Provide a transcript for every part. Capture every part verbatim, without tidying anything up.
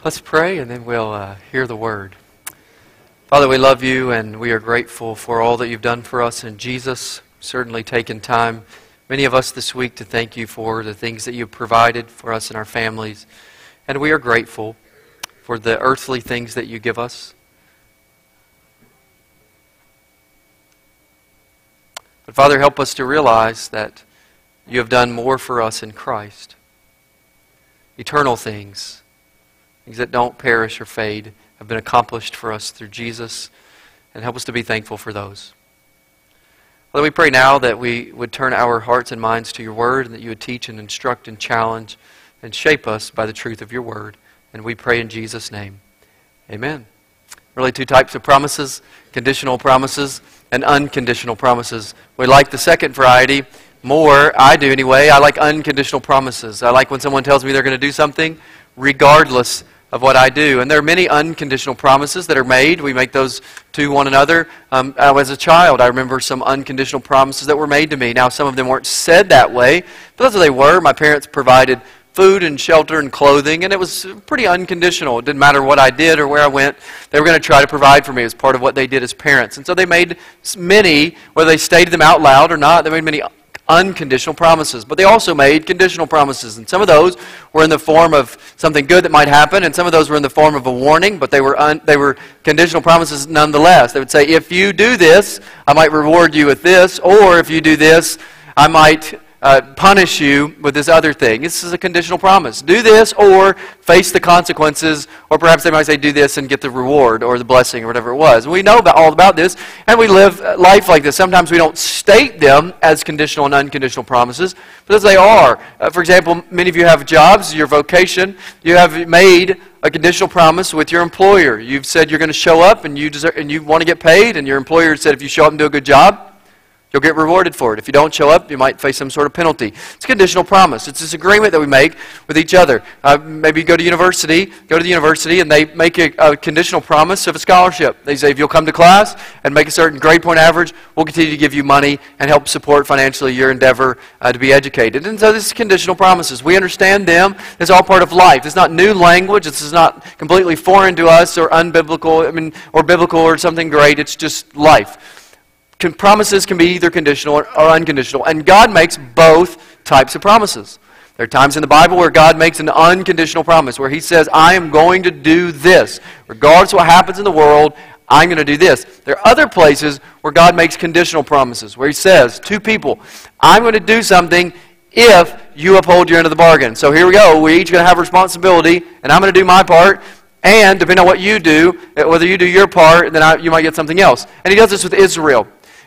Let's pray and then we'll uh, hear the word. Father, we love you and we are grateful for all that you've done for us in Jesus. Certainly taken time, many of us this week, to thank you for the things that you've provided for us and our families. And we are grateful for the earthly things that you give us. But Father, help us to realize that you have done more for us in Christ. Eternal things. Things that don't perish or fade have been accomplished for us through Jesus, and help us to be thankful for those. Father, we pray now that we would turn our hearts and minds to your word, and that you would teach and instruct and challenge and shape us by the truth of your word. And we pray in Jesus' name. Amen. Really two types of promises, conditional promises and unconditional promises. We like the second variety more, I do anyway. I like unconditional promises. I like when someone tells me they're going to do something regardless of what I do. And there are many unconditional promises that are made. We make those to one another. Um, as a child, I remember some unconditional promises that were made to me. Now, some of them weren't said that way, but that's what they were. My parents provided food and shelter and clothing, and it was pretty unconditional. It didn't matter what I did or where I went. They were going to try to provide for me as part of what they did as parents. And so they made many, whether they stated them out loud or not, they made many unconditional promises. But they also made conditional promises. And some of those were in the form of something good that might happen, and some of those were in the form of a warning, but they were un, they were conditional promises nonetheless. They would say, if you do this, I might reward you with this, or if you do this, I might uh, punish you with this other thing. This is a conditional promise. Do this or face the consequences, or perhaps they might say do this and get the reward or the blessing or whatever it was. And we know about, all about this, and we live life like this. Sometimes we don't state them as conditional and unconditional promises, but as they are. Uh, for example, many of you have jobs, your vocation. You have made a conditional promise with your employer. You've said you're going to show up and you deserve, and you want to get paid, and your employer said if you show up and do a good job, you'll get rewarded for it. If you don't show up, you might face some sort of penalty. It's a conditional promise. It's this agreement that we make with each other. Uh, maybe you go to university, go to the university, and they make a, a conditional promise of a scholarship. They say if you'll come to class and make a certain grade point average, we'll continue to give you money and help support financially your endeavor uh, to be educated. And so this is conditional promises. We understand them. It's all part of life. It's not new language. This is not completely foreign to us or unbiblical, I mean, or biblical or something great. It's just life. Promises can be either conditional or, or unconditional, and God makes both types of promises. There are times in the Bible where God makes an unconditional promise, where He says, I am going to do this. Regardless of what happens in the world, I'm going to do this. There are other places where God makes conditional promises, where He says to people, I'm going to do something if you uphold your end of the bargain. So here we go. We're each going to have responsibility, and I'm going to do my part. And depending on what you do, whether you do your part, then I, you might get something else. And He does this with Israel.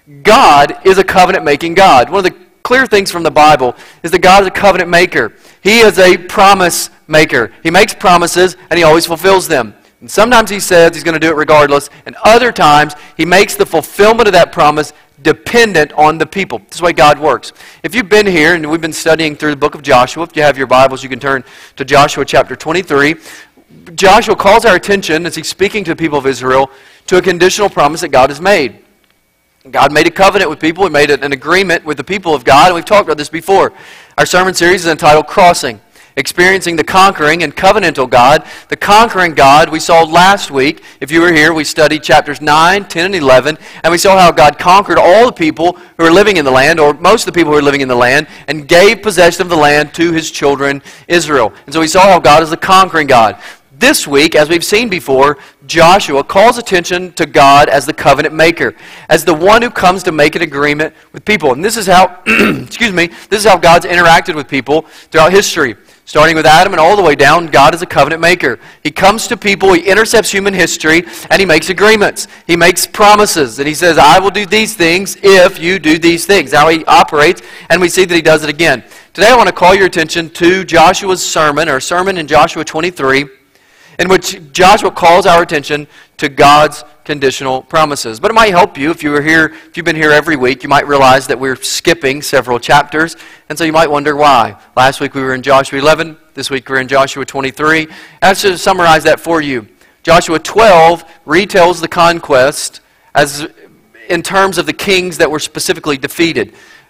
God is a covenant-making God. One of the clear things from the Bible is that God is a covenant maker. He is a promise maker. He makes promises, and He always fulfills them. And sometimes He says He's going to do it regardless, and other times He makes the fulfillment of that promise dependent on the people. This is the way God works. If you've been here, and we've been studying through the book of Joshua, if you have your Bibles, you can turn to Joshua chapter twenty-three. Joshua calls our attention, as he's speaking to the people of Israel, to a conditional promise that God has made. God made a covenant with people. He made an agreement with the people of God, and we've talked about this before. Our sermon series is entitled Crossing, Experiencing the Conquering and Covenantal God. The Conquering God we saw last week. If you were here, we studied chapters nine, ten, and eleven, and we saw how God conquered all the people who were living in the land, or most of the people who were living in the land, and gave possession of the land to His children, Israel. And so we saw how God is the conquering God. This week, as we've seen before, Joshua calls attention to God as the covenant maker, as the one who comes to make an agreement with people. And this is how, excuse me, this is how God's interacted with people throughout history. Starting with Adam and all the way down, God is a covenant maker. He comes to people, He intercepts human history, and He makes agreements. He makes promises, and He says, I will do these things if you do these things. How He operates, and we see that He does it again. Today I want to call your attention to Joshua's sermon, or sermon in Joshua twenty-three, in which Joshua calls our attention to God's conditional promises. But it might help you if you were here, if you've been here every week, you might realize that we're skipping several chapters, and so you might wonder why. Last week we were in Joshua eleven, this week we're in Joshua twenty-three. I should summarize that for you. Joshua twelve retells the conquest as in terms of the kings that were specifically defeated.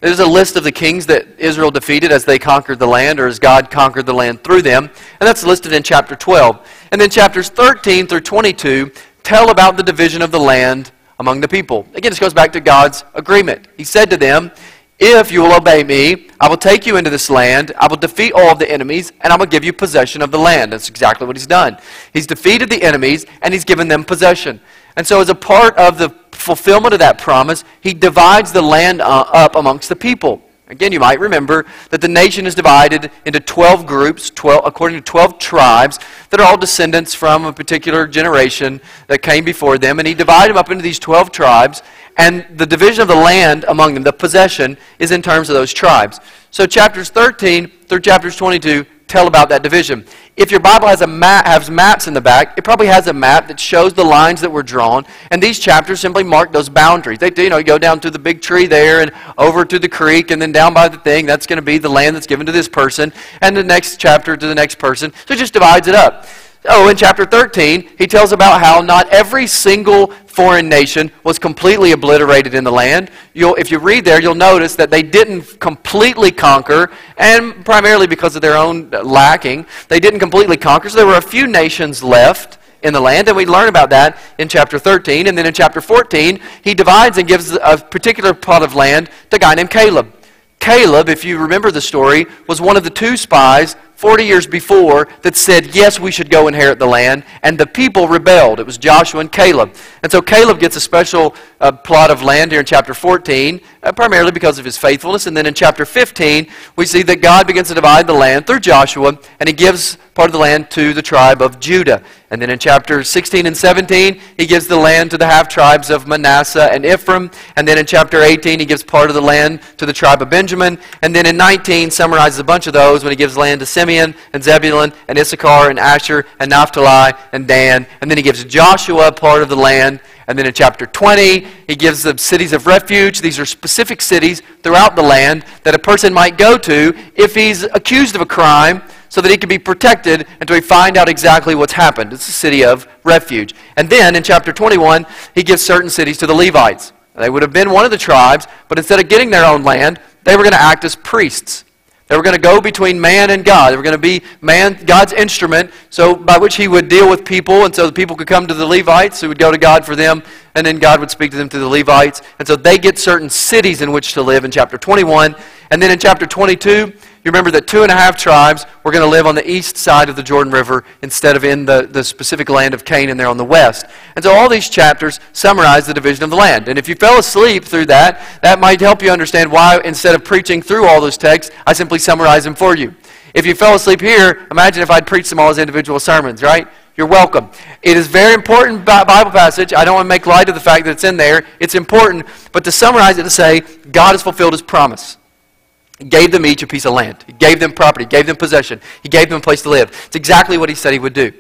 There's a list of the kings that Israel defeated as they conquered the land, or as God conquered the land through them. And that's listed in chapter twelve. And then chapters thirteen through twenty-two tell about the division of the land among the people. Again, this goes back to God's agreement. He said to them, if you will obey me, I will take you into this land, I will defeat all of the enemies, and I will give you possession of the land. That's exactly what he's done. He's defeated the enemies, and he's given them possession. And so as a part of the fulfillment of that promise, he divides the land uh, up amongst the people. Again, you might remember that the nation is divided into twelve groups, twelve, according to twelve tribes, that are all descendants from a particular generation that came before them. And he divided them up into these twelve tribes, and the division of the land among them, the possession, is in terms of those tribes. So chapters thirteen through chapters twenty-two tell about that division. If your Bible has a map, has maps in the back, it probably has a map that shows the lines that were drawn, and these chapters simply mark those boundaries. They, you know, you go down to the big tree there, and over to the creek, and then down by the thing. That's going to be the land that's given to this person, and the next chapter to the next person. So it just divides it up. Oh, in chapter thirteen, he tells about how not every single foreign nation was completely obliterated in the land. You'll, if you read there, you'll notice that they didn't completely conquer, and primarily because of their own lacking, they didn't completely conquer. So there were a few nations left in the land, and we learn about that in chapter thirteen. And then in chapter fourteen, he divides and gives a particular plot of land to a guy named Caleb. Caleb, if you remember the story, was one of the two spies forty years before that said, yes, we should go inherit the land, and the people rebelled. It was Joshua and Caleb. And so Caleb gets a special uh, plot of land here in chapter fourteen, uh, primarily because of his faithfulness. And then in chapter fifteen, we see that God begins to divide the land through Joshua, and he gives part of the land to the tribe of Judah. And then in chapters sixteen and seventeen, he gives the land to the half-tribes of Manasseh and Ephraim. And then in chapter eighteen, he gives part of the land to the tribe of Benjamin. And then in nineteen, summarizes a bunch of those when he gives land to Simeon and Zebulun and Issachar and Asher and Naphtali and Dan. And then he gives Joshua part of the land. And then in chapter twenty, he gives the cities of refuge. These are specific cities throughout the land that a person might go to if he's accused of a crime, so that he can be protected until we find out exactly what's happened. It's a city of refuge. And then in chapter twenty-one, he gives certain cities to the Levites. They would have been one of the tribes, but instead of getting their own land, they were going to act as priests. They were going to go between man and God. They were going to be man, God's instrument, so by which he would deal with people, and so the people could come to the Levites, who would go to God for them, and then God would speak to them through the Levites. And so they get certain cities in which to live in chapter twenty-one. And then in chapter twenty-two, you remember that two and a half tribes were going to live on the east side of the Jordan River instead of in the, the specific land of Canaan there on the west. And so all these chapters summarize the division of the land. And if you fell asleep through that, that might help you understand why, instead of preaching through all those texts, I simply summarize them for you. If you fell asleep here, imagine if I'd preached them all as individual sermons, right? You're welcome. It is very important Bible passage. I don't want to make light of the fact that it's in there. It's important. But to summarize it, to say, God has fulfilled his promise. He gave them each a piece of land. He gave them property. He gave them possession. He gave them a place to live. It's exactly what he said he would do.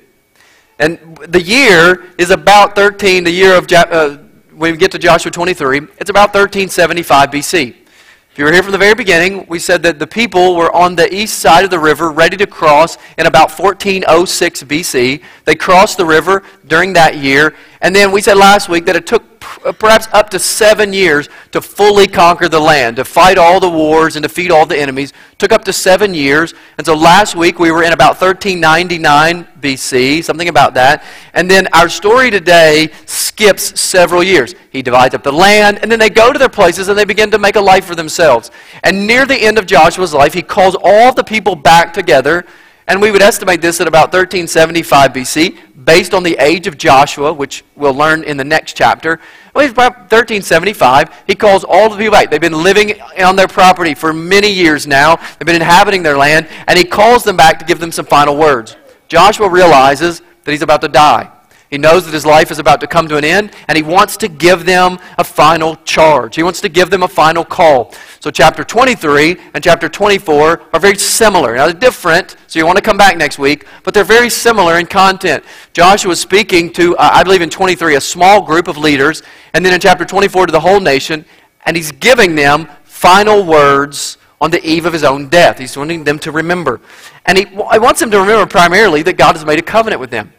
And the year is about thirteen, the year of, uh, when we get to Joshua twenty-three, it's about thirteen seventy-five B C. If you were here from the very beginning, we said that the people were on the east side of the river, ready to cross in about fourteen oh six B C. They crossed the river during that year. And then we said last week that it took perhaps up to seven years to fully conquer the land, to fight all the wars and defeat all the enemies. It took up to seven years. And so last week we were in about thirteen ninety-nine B C, something about that. And then our story today skips several years. He divides up the land, and then they go to their places and they begin to make a life for themselves. And near the end of Joshua's life, he calls all the people back together. And we would estimate this at about thirteen seventy-five B C, based on the age of Joshua, which we'll learn in the next chapter. Well, about thirteen seventy-five, he calls all the people back. They've been living on their property for many years now. They've been inhabiting their land, and he calls them back to give them some final words. Joshua realizes that he's about to die. He knows that his life is about to come to an end, and he wants to give them a final charge. He wants to give them a final call. So chapter twenty-three and chapter twenty-four are very similar. Now they're different, so you want to come back next week, but they're very similar in content. Joshua is speaking to, uh, I believe in twenty-three, a small group of leaders, and then in chapter twenty-four to the whole nation, and he's giving them final words on the eve of his own death. He's wanting them to remember. And he, he wants them to remember primarily that God has made a covenant with them.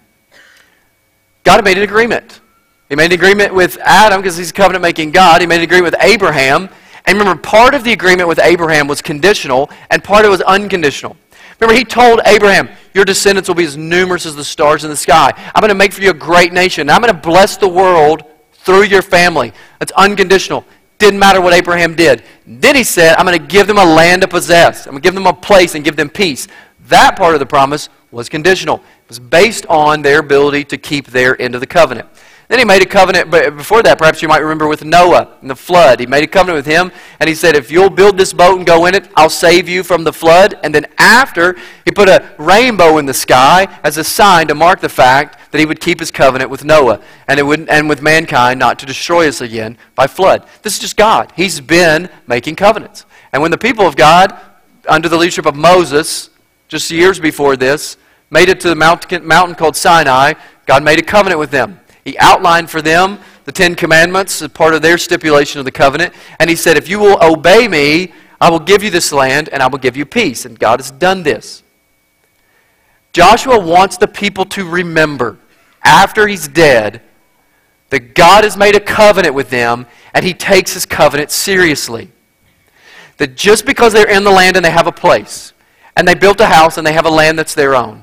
God had made an agreement. He made an agreement with Adam because he's a covenant-making God. He made an agreement with Abraham. And remember, part of the agreement with Abraham was conditional, and part of it was unconditional. Remember, he told Abraham, your descendants will be as numerous as the stars in the sky. I'm going to make for you a great nation. I'm going to bless the world through your family. That's unconditional. Didn't matter what Abraham did. Then he said, I'm going to give them a land to possess. I'm going to give them a place and give them peace. That part of the promise was conditional. It was based on their ability to keep their end of the covenant. Then he made a covenant, but before that, perhaps you might remember with Noah and the flood. He made a covenant with him, and he said, if you'll build this boat and go in it, I'll save you from the flood. And then after, he put a rainbow in the sky as a sign to mark the fact that he would keep his covenant with Noah and, it would, and with mankind not to destroy us again by flood. This is just God. He's been making covenants. And when the people of God, under the leadership of Moses, just years before this, made it to the mountain, mountain called Sinai, God made a covenant with them. He outlined for them the Ten Commandments as part of their stipulation of the covenant. And he said, if you will obey me, I will give you this land and I will give you peace. And God has done this. Joshua wants the people to remember, after he's dead, that God has made a covenant with them and he takes his covenant seriously. That just because they're in the land and they have a place, and they built a house and they have a land that's their own,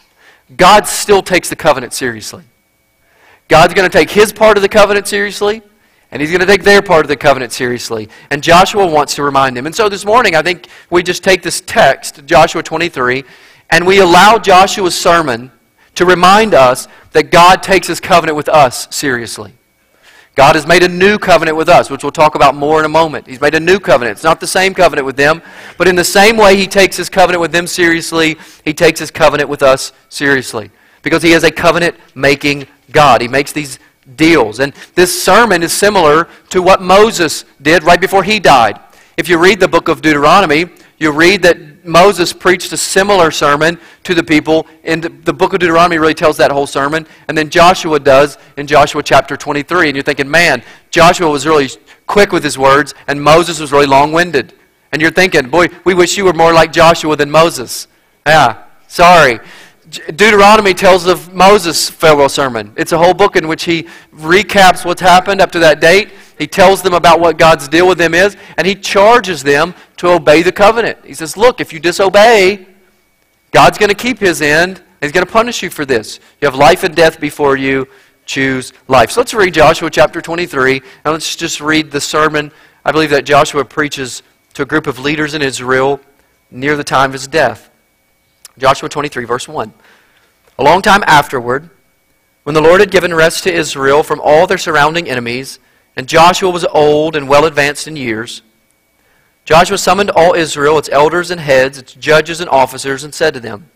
God still takes the covenant seriously. God's going to take his part of the covenant seriously, and he's going to take their part of the covenant seriously. And Joshua wants to remind them. And so this morning, I think we just take this text, Joshua twenty-three, and we allow Joshua's sermon to remind us that God takes his covenant with us seriously. God has made a new covenant with us, which we'll talk about more in a moment. He's made a new covenant. It's not the same covenant with them, but in the same way he takes his covenant with them seriously, he takes his covenant with us seriously. Because he is a covenant-making God. He makes these deals. And this sermon is similar to what Moses did right before he died. If you read the book of Deuteronomy, you read that Moses preached a similar sermon to the people. And the book of Deuteronomy really tells that whole sermon. And then Joshua does in Joshua chapter twenty-three. And you're thinking, man, Joshua was really quick with his words, and Moses was really long-winded. And you're thinking, boy, we wish you were more like Joshua than Moses. Yeah, sorry. Deuteronomy tells of Moses' farewell sermon. It's a whole book in which he recaps what's happened up to that date. He tells them about what God's deal with them is, and he charges them to obey the covenant. He says, look, if you disobey, God's going to keep his end. He's going to punish you for this. You have life and death before you. Choose life. So let's read Joshua chapter twenty-three, and let's just read the sermon I believe that Joshua preaches to a group of leaders in Israel near the time of his death. Joshua twenty-three, verse one. A long time afterward, when the Lord had given rest to Israel from all their surrounding enemies, and Joshua was old and well advanced in years, Joshua summoned all Israel, its elders and heads, its judges and officers, and said to them,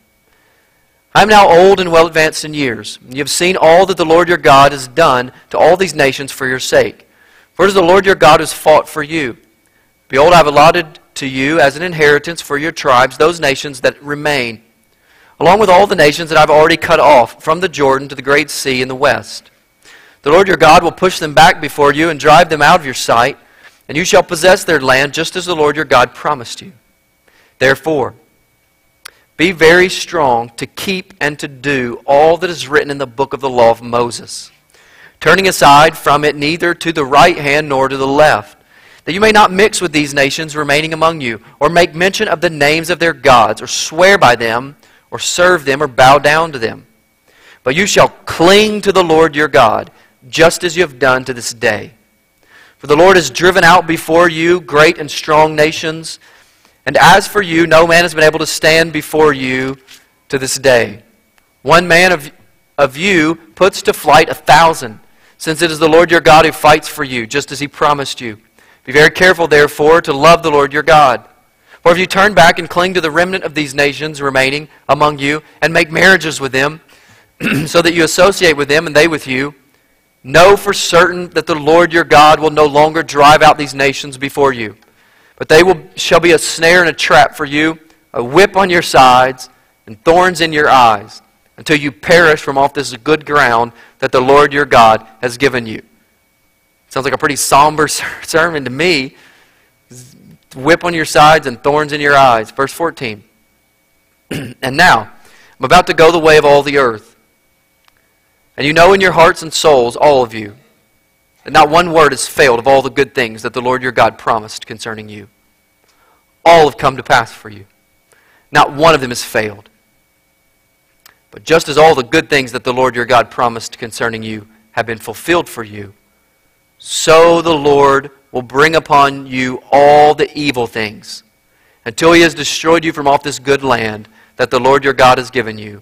I am now old and well advanced in years. You have seen all that the Lord your God has done to all these nations for your sake. For it is the Lord your God who has fought for you. Behold, I have allotted to you as an inheritance for your tribes those nations that remain, along with all the nations that I've already cut off from the Jordan to the great sea in the west. The Lord your God will push them back before you and drive them out of your sight, and you shall possess their land just as the Lord your God promised you. Therefore, be very strong to keep and to do all that is written in the book of the law of Moses, turning aside from it neither to the right hand nor to the left, that you may not mix with these nations remaining among you, or make mention of the names of their gods, or swear by them, or serve them, or bow down to them. But you shall cling to the Lord your God, just as you have done to this day. For the Lord has driven out before you great and strong nations, and as for you, no man has been able to stand before you to this day. One man of, of you puts to flight a thousand, since it is the Lord your God who fights for you, just as he promised you. Be very careful, therefore, to love the Lord your God. For if you turn back and cling to the remnant of these nations remaining among you, and make marriages with them, so that you associate with them and they with you, know for certain that the Lord your God will no longer drive out these nations before you. But they will shall be a snare and a trap for you, a whip on your sides, and thorns in your eyes, until you perish from off this good ground that the Lord your God has given you. Sounds like a pretty somber sermon to me. Whip on your sides and thorns in your eyes. Verse fourteen. And now, I'm about to go the way of all the earth. And you know in your hearts and souls, all of you, that not one word has failed of all the good things that the Lord your God promised concerning you. All have come to pass for you. Not one of them has failed. But just as all the good things that the Lord your God promised concerning you have been fulfilled for you, so the Lord will bring upon you all the evil things until He has destroyed you from off this good land that the Lord your God has given you,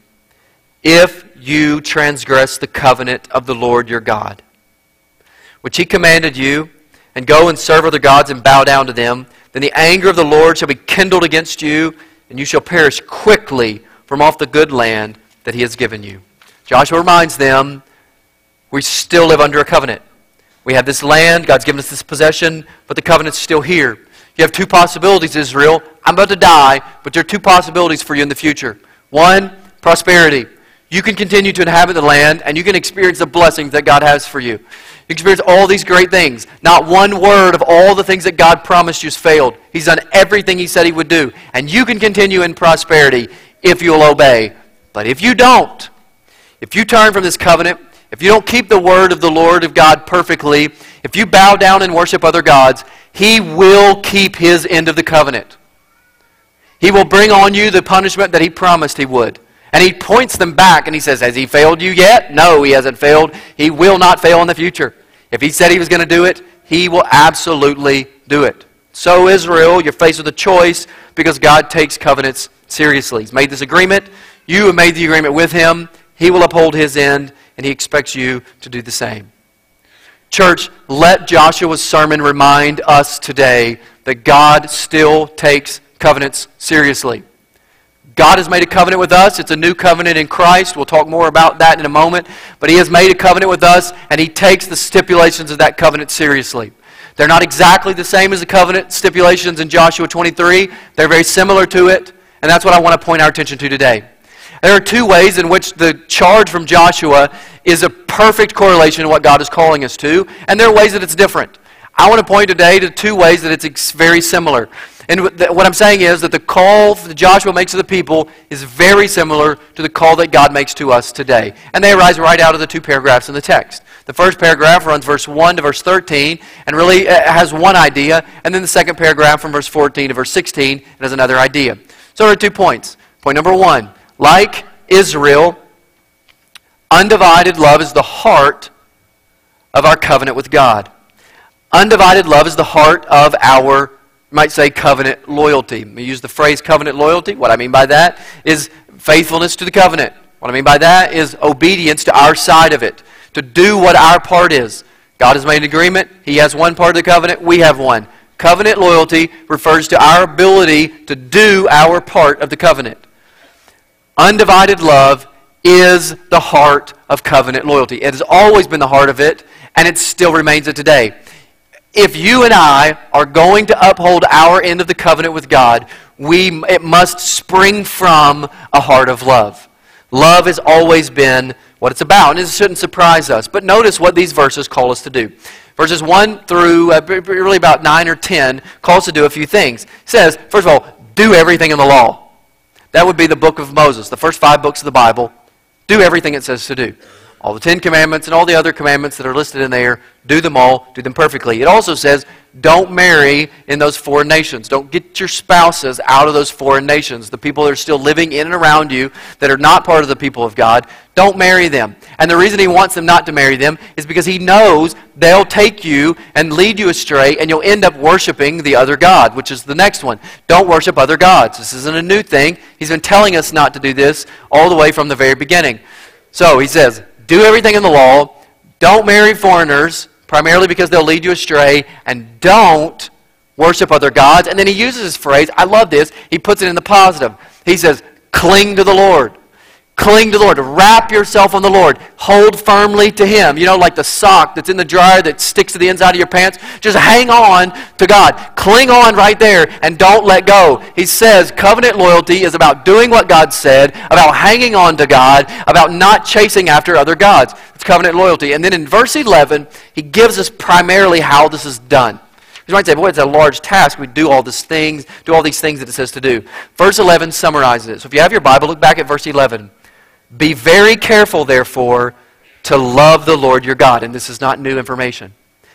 if you transgress the covenant of the Lord your God, which He commanded you, and go and serve other gods and bow down to them. Then the anger of the Lord shall be kindled against you, and you shall perish quickly from off the good land that He has given you. Joshua reminds them, we still live under a covenant. We have this land, God's given us this possession, but the covenant's still here. You have two possibilities, Israel. I'm about to die, but there are two possibilities for you in the future. One, prosperity. You can continue to inhabit the land, and you can experience the blessings that God has for you. You experience all these great things. Not one word of all the things that God promised you has failed. He's done everything He said He would do. And you can continue in prosperity if you'll obey. But if you don't, if you turn from this covenant, if you don't keep the word of the Lord of God perfectly, if you bow down and worship other gods, He will keep His end of the covenant. He will bring on you the punishment that He promised He would. And He points them back and He says, has He failed you yet? No, He hasn't failed. He will not fail in the future. If He said He was going to do it, He will absolutely do it. So Israel, you're faced with a choice because God takes covenants seriously. He's made this agreement. You have made the agreement with Him. He will uphold His end, and He expects you to do the same. Church, let Joshua's sermon remind us today that God still takes covenants seriously. God has made a covenant with us. It's a new covenant in Christ. We'll talk more about that in a moment. But He has made a covenant with us, and He takes the stipulations of that covenant seriously. They're not exactly the same as the covenant stipulations in Joshua twenty-three. They're very similar to it, and that's what I want to point our attention to today. There are two ways in which the charge from Joshua is a perfect correlation to what God is calling us to, and there are ways that it's different. I want to point today to two ways that it's very similar. And what I'm saying is that the call that Joshua makes to the people is very similar to the call that God makes to us today. And they arise right out of the two paragraphs in the text. The first paragraph runs verse one to verse thirteen and really has one idea. And then the second paragraph from verse fourteen to verse sixteen has another idea. So there are two points. Point number one, like Israel, undivided love is the heart of our covenant with God. Undivided love is the heart of our, you might say, covenant loyalty. We use the phrase covenant loyalty. What I mean by that is faithfulness to the covenant. What I mean by that is obedience to our side of it, to do what our part is. God has made an agreement. He has one part of the covenant. We have one. Covenant loyalty refers to our ability to do our part of the covenant. Undivided love is the heart of covenant loyalty. It has always been the heart of it, and it still remains it today. If you and I are going to uphold our end of the covenant with God, we it must spring from a heart of love. Love has always been what it's about, and it shouldn't surprise us. But notice what these verses call us to do. Verses one through uh, really about nine or ten call us to do a few things. It says, first of all, do everything in the law. That would be the book of Moses, the first five books of the Bible. Do everything it says to do. All the Ten Commandments and all the other commandments that are listed in there, do them all, do them perfectly. It also says, don't marry in those foreign nations. Don't get your spouses out of those foreign nations. The people that are still living in and around you that are not part of the people of God, don't marry them. And the reason He wants them not to marry them is because He knows they'll take you and lead you astray, and you'll end up worshiping the other god, which is the next one. Don't worship other gods. This isn't a new thing. He's been telling us not to do this all the way from the very beginning. So He says, do everything in the law. Don't marry foreigners, primarily because they'll lead you astray. And don't worship other gods. And then He uses this phrase, I love this, He puts it in the positive. He says, cling to the Lord. Cling to the Lord. Wrap yourself on the Lord. Hold firmly to Him. You know, like the sock that's in the dryer that sticks to the inside of your pants. Just hang on to God. Cling on right there and don't let go. He says covenant loyalty is about doing what God said, about hanging on to God, about not chasing after other gods. It's covenant loyalty. And then in verse eleven, He gives us primarily how this is done. You might say, boy, it's a large task. We do all these things, do all these things that it says to do. Verse eleven summarizes it. So if you have your Bible, look back at verse eleven. Be very careful, therefore, to love the Lord your God. And this is not new information.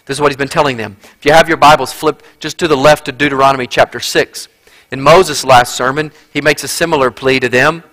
This is what he's been telling them. If you have your Bibles, flip just to the left to Deuteronomy chapter six. In Moses' last sermon, he makes a similar plea to them.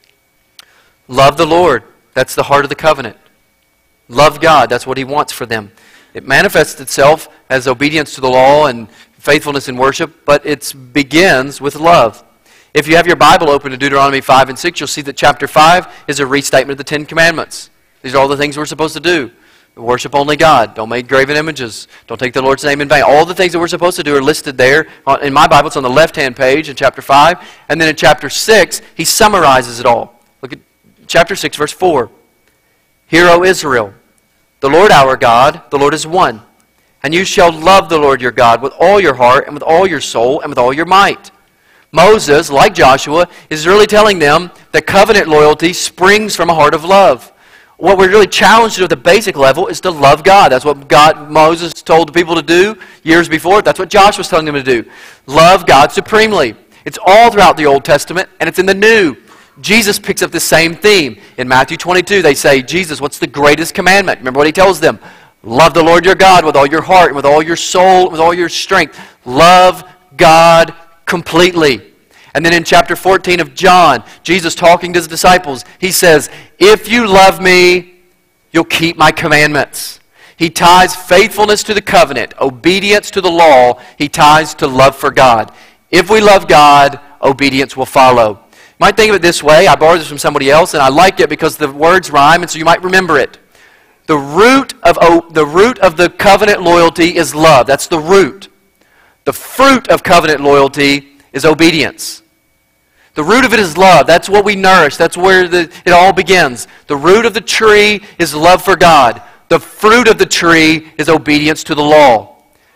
Love the Lord. That's the heart of the covenant. Love God. That's what he wants for them. It manifests itself as obedience to the law and faithfulness in worship, but it begins with love. If you have your Bible open to Deuteronomy five and six, you'll see that chapter five is a restatement of the Ten Commandments. These are all the things we're supposed to do. Worship only God. Don't make graven images. Don't take the Lord's name in vain. All the things that we're supposed to do are listed there. In my Bible, it's on the left-hand page in chapter five. And then in chapter six, he summarizes it all. Look at chapter six, verse four. Hear, O Israel, the Lord our God, the Lord is one. And you shall love the Lord your God with all your heart and with all your soul and with all your might. Moses, like Joshua, is really telling them that covenant loyalty springs from a heart of love. What we're really challenged to at the basic level is to love God. That's what God, Moses told the people to do years before. That's what Joshua was telling them to do. Love God supremely. It's all throughout the Old Testament, and it's in the New. Jesus picks up the same theme. In Matthew twenty-two, they say, Jesus, what's the greatest commandment? Remember what he tells them? Love the Lord your God with all your heart, and with all your soul, and with all your strength. Love God completely. And then in chapter fourteen of John, Jesus talking to his disciples, he says, if you love me, you'll keep my commandments. He ties faithfulness to the covenant, obedience to the law, he ties to love for God. If we love God, obedience will follow. You might think of it this way. I borrowed this from somebody else, and I like it because the words rhyme, and so you might remember it. The root of, oh, the root of the covenant loyalty is love. That's the root. The fruit of covenant loyalty is obedience. The root of it is love. That's what we nourish. That's where the, it all begins. The root of the tree is love for God. The fruit of the tree is obedience to the law.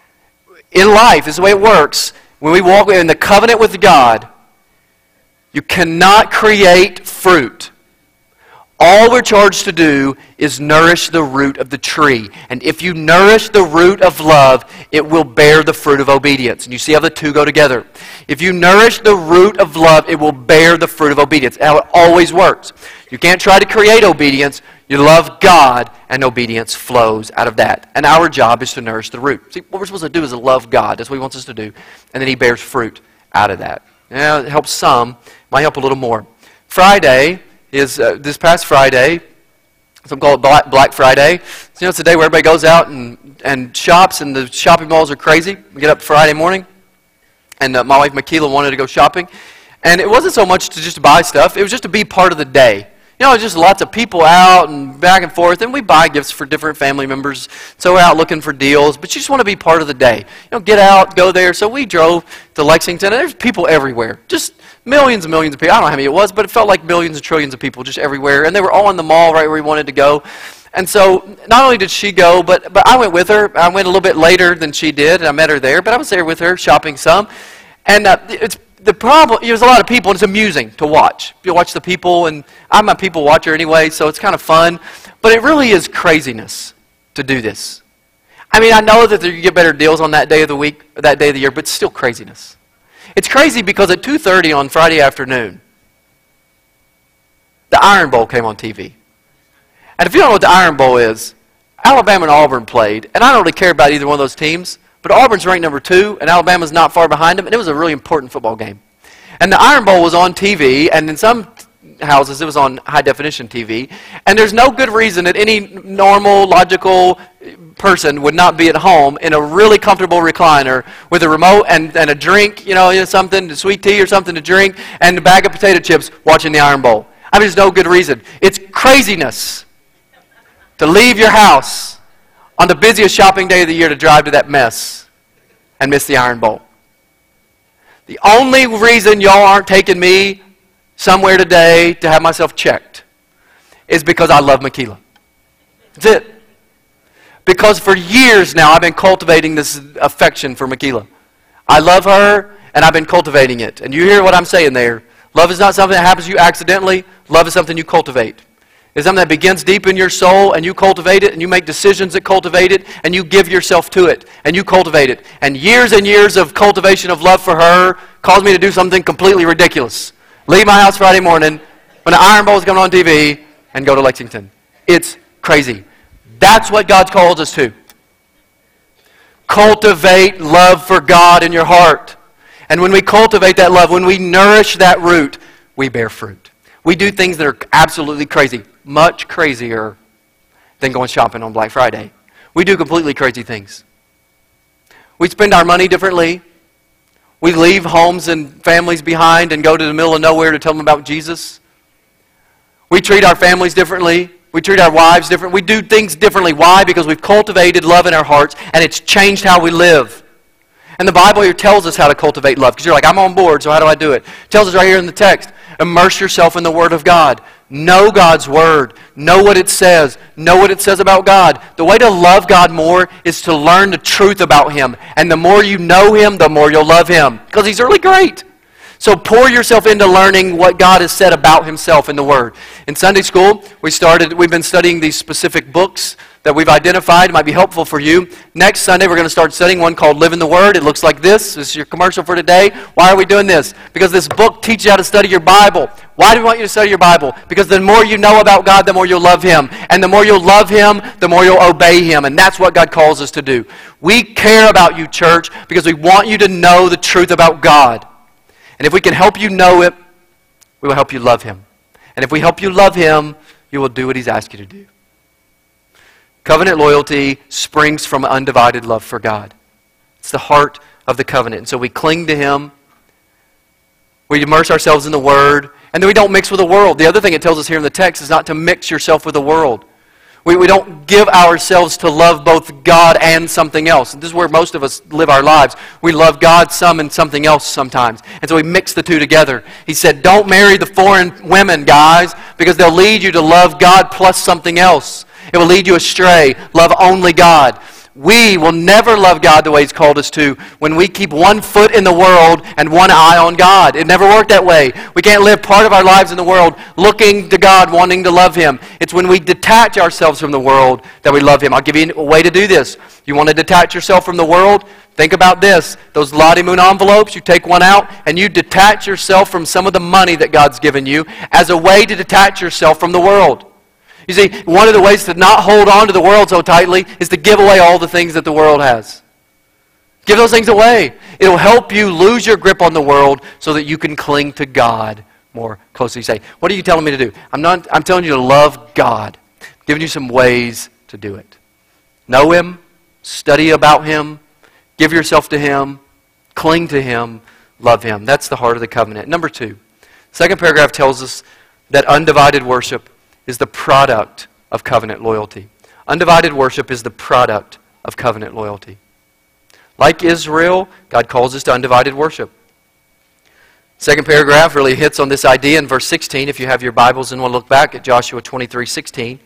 In life, this is the way it works. When we walk in the covenant with God, you cannot create fruit. All we're charged to do is nourish the root of the tree. And if you nourish the root of love, it will bear the fruit of obedience. And you see how the two go together. If you nourish the root of love, it will bear the fruit of obedience. How it always works. You can't try to create obedience. You love God, and obedience flows out of that. And our job is to nourish the root. See, what we're supposed to do is to love God. That's what he wants us to do. And then he bears fruit out of that. Now, it helps some. Might help a little more. Friday is uh, this past Friday. Some call it Black, Black Friday. So, you know, it's a day where everybody goes out and, and shops, and the shopping malls are crazy. We get up Friday morning, and uh, my wife Makila wanted to go shopping. And it wasn't so much to just buy stuff. It was just to be part of the day. You know, just lots of people out and back and forth, and we buy gifts for different family members. So we're out looking for deals, but you just want to be part of the day. You know, get out, go there. So we drove to Lexington, and there's people everywhere. Just millions and millions of people. I don't know how many it was, but it felt like millions and trillions of people just everywhere. And they were all in the mall right where we wanted to go. And so not only did she go, but, but I went with her. I went a little bit later than she did, and I met her there. But I was there with her shopping some. And uh, it's the problem, there's a lot of people, and it's amusing to watch. You watch the people, and I'm a people watcher anyway, so it's kind of fun. But it really is craziness to do this. I mean, I know that you get better deals on that day of the week, or that day of the year, but it's still craziness. It's crazy because at two thirty on Friday afternoon, the Iron Bowl came on T V. And if you don't know what the Iron Bowl is, Alabama and Auburn played, and I don't really care about either one of those teams, but Auburn's ranked number two, and Alabama's not far behind them, and it was a really important football game. And the Iron Bowl was on T V, and in some houses it was on high-definition T V, and there's no good reason that any normal, logical person would not be at home in a really comfortable recliner with a remote and, and a drink, you know, something, sweet tea or something to drink, and a bag of potato chips watching the Iron Bowl. I mean, there's no good reason. It's craziness to leave your house on the busiest shopping day of the year to drive to that mess and miss the Iron Bowl. The only reason y'all aren't taking me somewhere today to have myself checked is because I love Makila. That's it. Because for years now I've been cultivating this affection for Makila. I love her, and I've been cultivating it. And you hear what I'm saying there. Love is not something that happens to you accidentally. Love is something you cultivate. It's something that begins deep in your soul, and you cultivate it, and you make decisions that cultivate it, and you give yourself to it, and you cultivate it. And years and years of cultivation of love for her caused me to do something completely ridiculous. Leave my house Friday morning when the Iron Bowl is coming on T V and go to Lexington. It's crazy. That's what God calls us to. Cultivate love for God in your heart. And when we cultivate that love, when we nourish that root, we bear fruit. We do things that are absolutely crazy, much crazier than going shopping on Black Friday. We do completely crazy things. We spend our money differently. We leave homes and families behind and go to the middle of nowhere to tell them about Jesus. We treat our families differently. We treat our wives differently. We do things differently. Why? Because we've cultivated love in our hearts, and it's changed how we live. And the Bible here tells us how to cultivate love. Because you're like, I'm on board, so how do I do it? It tells us right here in the text. Immerse yourself in the Word of God. Know God's Word. Know what it says. Know what it says about God. The way to love God more is to learn the truth about Him. And the more you know Him, the more you'll love Him. Because He's really great. So pour yourself into learning what God has said about Himself in the Word. In Sunday school, we started, we've been studying these specific books that we've identified. It might be helpful for you. Next Sunday, we're going to start studying one called Live in the Word. It looks like this. This is your commercial for today. Why are we doing this? Because this book teaches you how to study your Bible. Why do we want you to study your Bible? Because the more you know about God, the more you'll love Him. And the more you'll love Him, the more you'll obey Him. And that's what God calls us to do. We care about you, church, because we want you to know the truth about God. And if we can help you know it, we will help you love Him. And if we help you love Him, you will do what He's asked you to do. Covenant loyalty springs from undivided love for God. It's the heart of the covenant. And so we cling to Him. We immerse ourselves in the Word. And then we don't mix with the world. The other thing it tells us here in the text is not to mix yourself with the world. We, we don't give ourselves to love both God and something else. And this is where most of us live our lives. We love God some and something else sometimes. And so we mix the two together. He said, don't marry the foreign women, guys, because they'll lead you to love God plus something else. It will lead you astray. Love only God. We will never love God the way He's called us to when we keep one foot in the world and one eye on God. It never worked that way. We can't live part of our lives in the world looking to God, wanting to love Him. It's when we detach ourselves from the world that we love Him. I'll give you a way to do this. You want to detach yourself from the world? Think about this. Those Lottie Moon envelopes, you take one out and you detach yourself from some of the money that God's given you as a way to detach yourself from the world. You see, one of the ways to not hold on to the world so tightly is to give away all the things that the world has. Give those things away. It'll help you lose your grip on the world so that you can cling to God more closely. You say, what are you telling me to do? I'm not. I'm telling you to love God. I'm giving you some ways to do it. Know Him. Study about Him. Give yourself to Him. Cling to Him. Love Him. That's the heart of the covenant. Number two, second paragraph tells us that undivided worship is the product of covenant loyalty. Undivided worship is the product of covenant loyalty. Like Israel, God calls us to undivided worship. Second paragraph really hits on this idea in verse sixteen. If you have your Bibles and want to look back at Joshua twenty-three sixteen.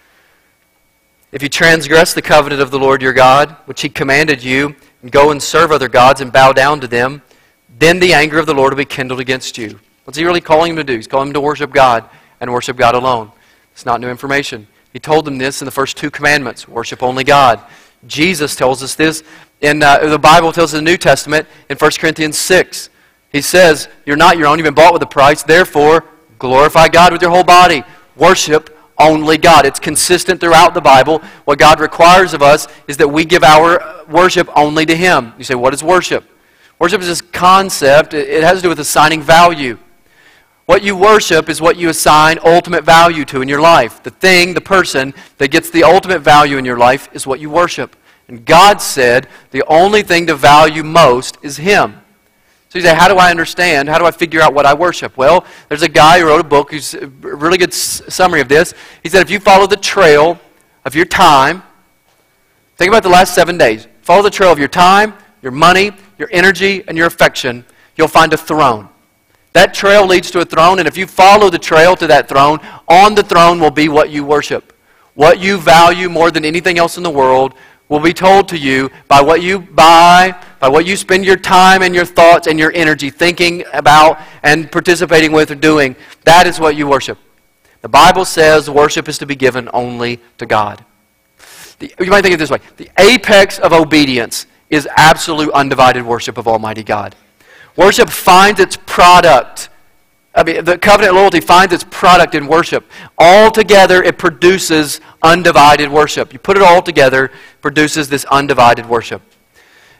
If you transgress the covenant of the Lord your God, which He commanded you, and go and serve other gods and bow down to them, then the anger of the Lord will be kindled against you. What's He really calling them to do? He's calling them to worship God and worship God alone. It's not new information. He told them this in the first two commandments. Worship only God. Jesus tells us this. In uh, the Bible tells us in the New Testament in First Corinthians six. He says, you're not your own. You've been bought with a price. Therefore, glorify God with your whole body. Worship only God. It's consistent throughout the Bible. What God requires of us is that we give our worship only to Him. You say, what is worship? Worship is this concept. It has to do with assigning value. What you worship is what you assign ultimate value to in your life. The thing, the person that gets the ultimate value in your life is what you worship. And God said the only thing to value most is Him. So you say, how do I understand? How do I figure out what I worship? Well, there's a guy who wrote a book who's a really good summary of this. He said if you follow the trail of your time, think about the last seven days. Follow the trail of your time, your money, your energy, and your affection, you'll find a throne. That trail leads to a throne, and if you follow the trail to that throne, on the throne will be what you worship. What you value more than anything else in the world will be told to you by what you buy, by what you spend your time and your thoughts and your energy thinking about and participating with or doing. That is what you worship. The Bible says worship is to be given only to God. The, you might think of it this way. The apex of obedience is absolute undivided worship of Almighty God. Worship finds its product. I mean, the covenant loyalty finds its product in worship. Altogether, it produces undivided worship. You put it all together, produces this undivided worship.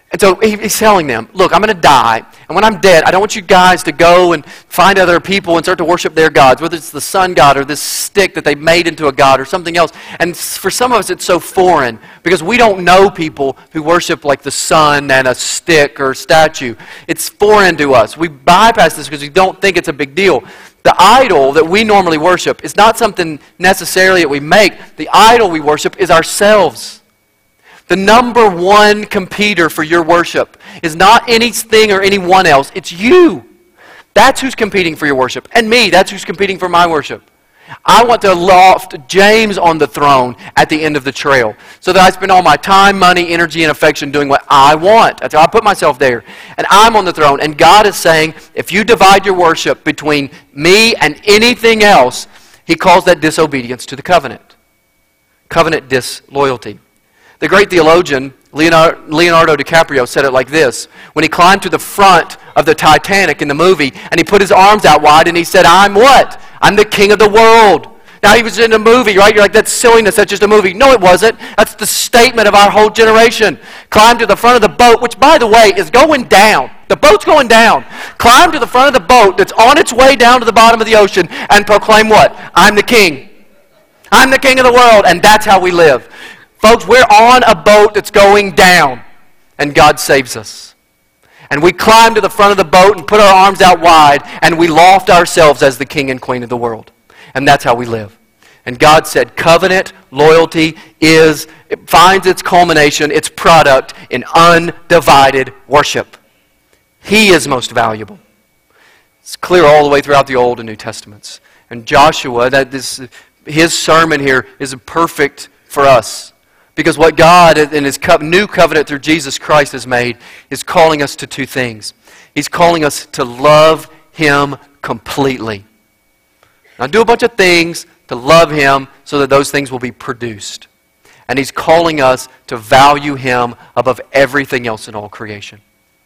And so he's telling them, look, I'm going to die, and when I'm dead, I don't want you guys to go and find other people and start to worship their gods, whether it's the sun god or this stick that they made into a god or something else. And for some of us, it's so foreign because we don't know people who worship like the sun and a stick or a statue. It's foreign to us. We bypass this because we don't think it's a big deal. The idol that we normally worship is not something necessarily that we make. The idol we worship is ourselves. The number one competitor for your worship is not anything or anyone else. It's you. That's who's competing for your worship. And me, that's who's competing for my worship. I want to loft James on the throne at the end of the trail so that I spend all my time, money, energy, and affection doing what I want. That's how I put myself there. And I'm on the throne. And God is saying, if you divide your worship between me and anything else, He calls that disobedience to the covenant. Covenant disloyalty. The great theologian Leonardo, Leonardo DiCaprio said it like this. When he climbed to the front of the Titanic in the movie and he put his arms out wide and he said, I'm what? I'm the king of the world. Now he was in a movie, right? You're like, that's silliness, that's just a movie. No, it wasn't. That's the statement of our whole generation. Climb to the front of the boat, which by the way is going down. The boat's going down. Climb to the front of the boat that's on its way down to the bottom of the ocean and proclaim what? I'm the king. I'm the king of the world. And that's how we live. Folks, we're on a boat that's going down, and God saves us. And we climb to the front of the boat and put our arms out wide, and we loft ourselves as the king and queen of the world. And that's how we live. And God said covenant loyalty is, it finds its culmination, its product in undivided worship. He is most valuable. It's clear all the way throughout the Old and New Testaments. And Joshua, that this, his sermon here is perfect for us. Because what God in His new covenant through Jesus Christ has made is calling us to two things. He's calling us to love Him completely. Now do a bunch of things to love Him so that those things will be produced. And He's calling us to value Him above everything else in all creation.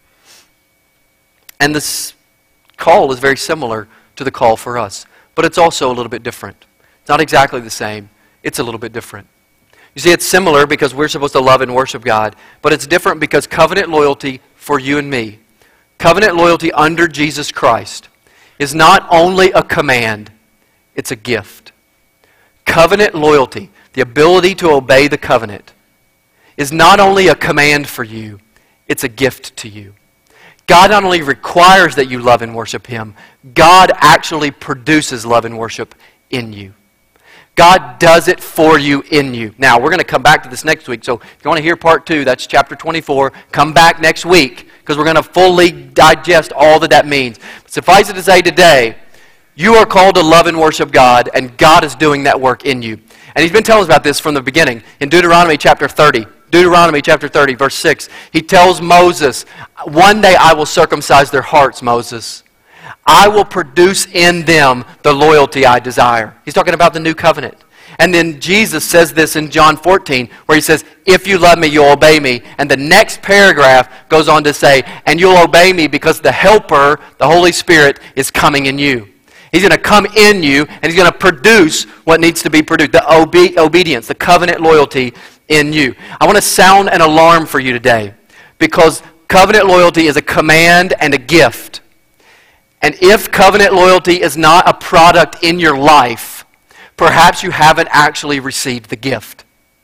And this call is very similar to the call for us. But it's also a little bit different. It's not exactly the same. It's a little bit different. You see, it's similar because we're supposed to love and worship God, but it's different because covenant loyalty for you and me, covenant loyalty under Jesus Christ, is not only a command, it's a gift. Covenant loyalty, the ability to obey the covenant, is not only a command for you, it's a gift to you. God not only requires that you love and worship Him, God actually produces love and worship in you. God does it for you, in you. Now, we're going to come back to this next week, so if you want to hear part two, that's chapter twenty-four. Come back next week, because we're going to fully digest all that that means. But suffice it to say today, you are called to love and worship God, and God is doing that work in you. And He's been telling us about this from the beginning. In Deuteronomy chapter thirty, Deuteronomy chapter thirty, verse six, He tells Moses, one day I will circumcise their hearts, Moses. I will produce in them the loyalty I desire. He's talking about the new covenant. And then Jesus says this in John fourteen, where He says, if you love me, you'll obey me. And the next paragraph goes on to say, and you'll obey me because the Helper, the Holy Spirit, is coming in you. He's going to come in you, and He's going to produce what needs to be produced, the obe- obedience, the covenant loyalty in you. I want to sound an alarm for you today, because covenant loyalty is a command and a gift. And if covenant loyalty is not a product in your life, perhaps you haven't actually received the gift.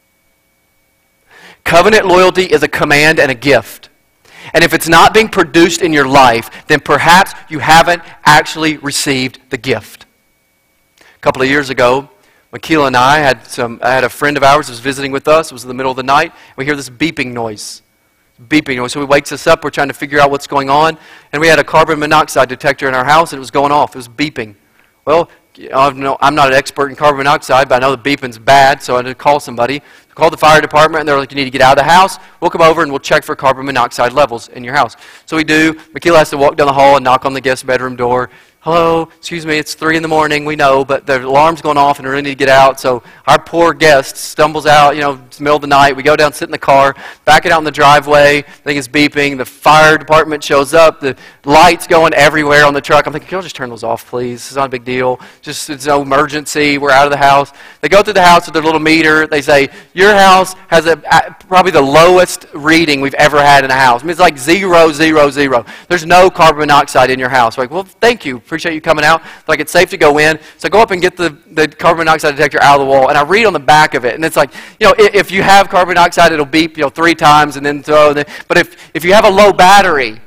Covenant loyalty is a command and a gift. And if it's not being produced in your life, then perhaps you haven't actually received the gift. A couple of years ago, Makila and I had some. I had a friend of ours who was visiting with us. It was in the middle of the night. We hear this beeping noise. Beeping noise. So he wakes us up. We're trying to figure out what's going on. And we had a carbon monoxide detector in our house, and it was going off. It was beeping. Well, I'm not an expert in carbon monoxide, but I know the beeping's bad, so I had to call somebody. I called the fire department, and they're like, you need to get out of the house. We'll come over, and we'll check for carbon monoxide levels in your house. So we do. Makila has to walk down the hall and knock on the guest bedroom door. hello, excuse me, it's three in the morning, we know, but the alarm's going off and we really need to get out. So our poor guest stumbles out, you know, it's the middle of the night. We go down, sit in the car, back it out in the driveway. Thing is beeping. The fire department shows up. The lights going everywhere on the truck. I'm thinking, can y'all just turn those off, please? It's not a big deal. Just, it's no emergency. We're out of the house. They go through the house with their little meter. They say, your house has a, probably the lowest reading we've ever had in a house. I mean, it's like zero, zero, zero. There's no carbon monoxide in your house. We're like, well, thank you. Appreciate you coming out. Like, it's safe to go in. So go up and get the, the carbon monoxide detector out of the wall. And I read on the back of it. And it's like, you know, if you have carbon monoxide, it'll beep, you know, three times and then throw. But if, if you have a low battery,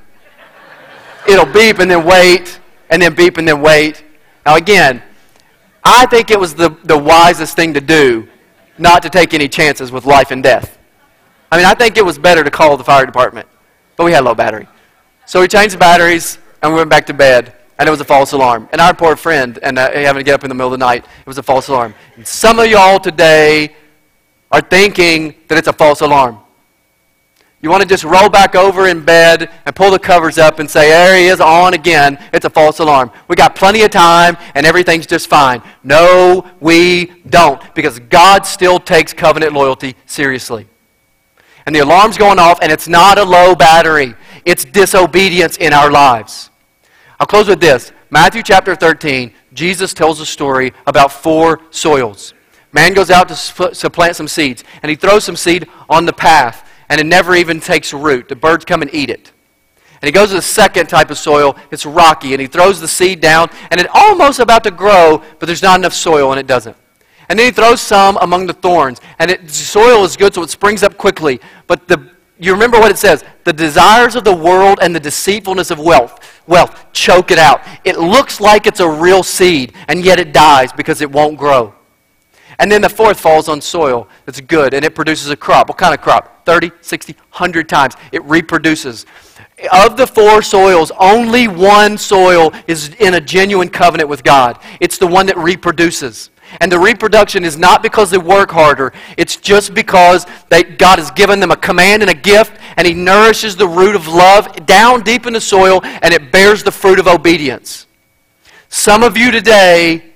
it'll beep and then wait, and then beep and then wait. Now, again, I think it was the, the wisest thing to do not to take any chances with life and death. I mean, I think it was better to call the fire department. But we had low battery. So we changed the batteries, and we went back to bed. And it was a false alarm. And our poor friend, and uh, having to get up in the middle of the night, it was a false alarm. And some of y'all today are thinking that it's a false alarm. You want to just roll back over in bed and pull the covers up and say, there he is on again. It's a false alarm. We got plenty of time and everything's just fine. No, we don't. Because God still takes covenant loyalty seriously. And the alarm's going off, and it's not a low battery. It's disobedience in our lives. I'll close with this. Matthew chapter thirteen, Jesus tells a story about four soils. Man goes out to, to plant some seeds, and he throws some seed on the path, and it never even takes root. The birds come and eat it. And he goes to the second type of soil. It's rocky, and he throws the seed down, and it's almost about to grow, but there's not enough soil, and it doesn't. And then he throws some among the thorns, and it, the soil is good, so it springs up quickly. But the you remember what it says, the desires of the world and the deceitfulness of wealth, wealth choke it out. It looks like it's a real seed, and yet it dies because it won't grow. And then the fourth falls on soil that's good, and it produces a crop. What kind of crop? thirty, sixty, one hundred times. It reproduces. Of the four soils, only one soil is in a genuine covenant with God. It's the one that reproduces. And the reproduction is not because they work harder. It's just because they, God has given them a command and a gift, and He nourishes the root of love down deep in the soil, and it bears the fruit of obedience. Some of you today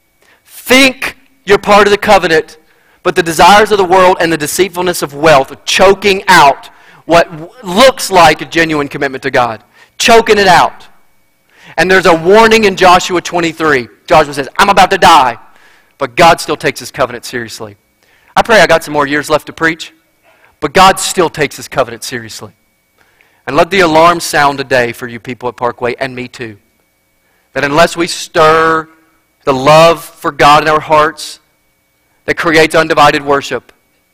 think you're part of the covenant, but the desires of the world and the deceitfulness of wealth are choking out what looks like a genuine commitment to God. Choking it out. And there's a warning in Joshua twenty-three. Joshua says, I'm about to die. But God still takes His covenant seriously. I pray I got some more years left to preach, but God still takes His covenant seriously. And let the alarm sound today for you people at Parkway, and me too, that unless we stir the love for God in our hearts that creates undivided worship,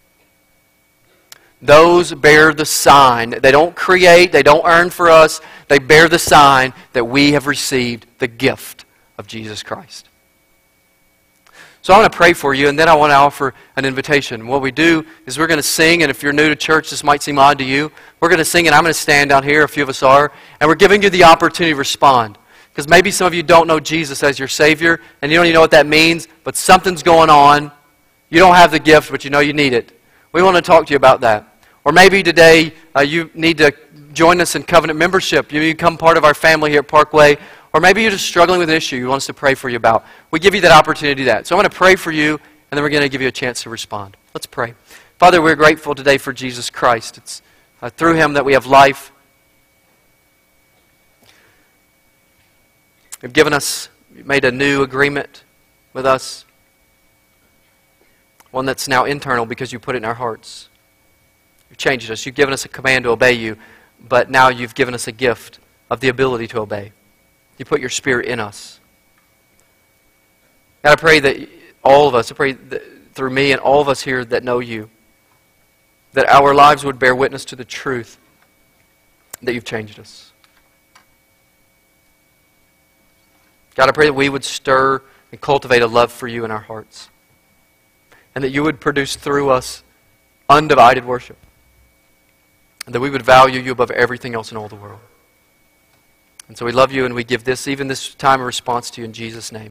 those bear the sign. They don't create, they don't earn for us, they bear the sign that we have received the gift of Jesus Christ. So I want to pray for you, and then I want to offer an invitation. What we do is we're going to sing, and if you're new to church, this might seem odd to you. We're going to sing, and I'm going to stand down here, a few of us are, and we're giving you the opportunity to respond. Because maybe some of you don't know Jesus as your Savior, and you don't even know what that means, but something's going on. You don't have the gift, but you know you need it. We want to talk to you about that. Or maybe today uh, you need to join us in covenant membership. You become part of our family here at Parkway. Or maybe you're just struggling with an issue you want us to pray for you about. We give you that opportunity to do that. So I'm going to pray for you, and then we're going to give you a chance to respond. Let's pray. Father, we're grateful today for Jesus Christ. It's uh, through Him that we have life. You've given us, you've made a new agreement with us. One that's now internal because you put it in our hearts. You've changed us. You've given us a command to obey you, but now you've given us a gift of the ability to obey. You put your Spirit in us. God, I pray that all of us, I pray that through me and all of us here that know you, that our lives would bear witness to the truth that you've changed us. God, I pray that we would stir and cultivate a love for you in our hearts, and that you would produce through us undivided worship, and that we would value you above everything else in all the world. And so we love you, and we give this, even this time, a response to you in Jesus' name.